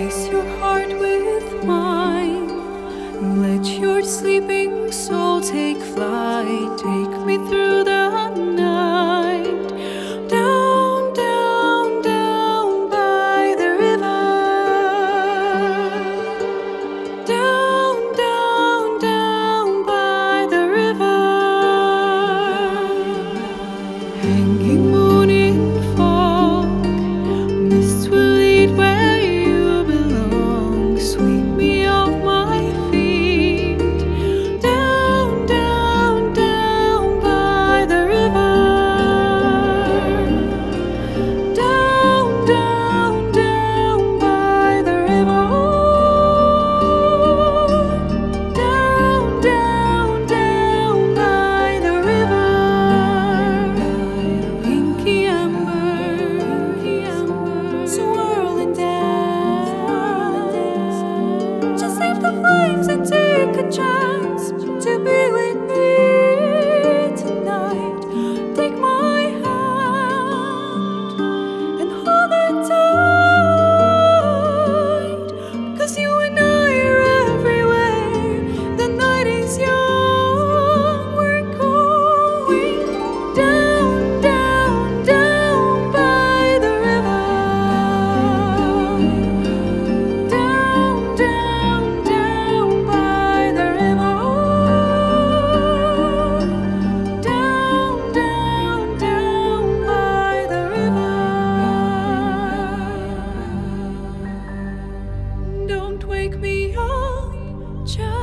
Place your heart with mine. Let your sleeping soul take flight. Take me through the night. Down, down, down by the river. Down, down, down by the river. Hanging moon in fog. Mist will lead where you belong. Sweep me off my feet. Down, down, down by the river. Down, down, down by the river. Down, down, down by the river. Inky amber, swirling down. Just leave the flames and take a chance to be with me tonight. Take my hand and hold it tight. 'Cause you and I are everywhere. The night is young. We're going down, down, down by the river. Down, down, down by the river. Down, down, down by the river. Don't wake me up, child.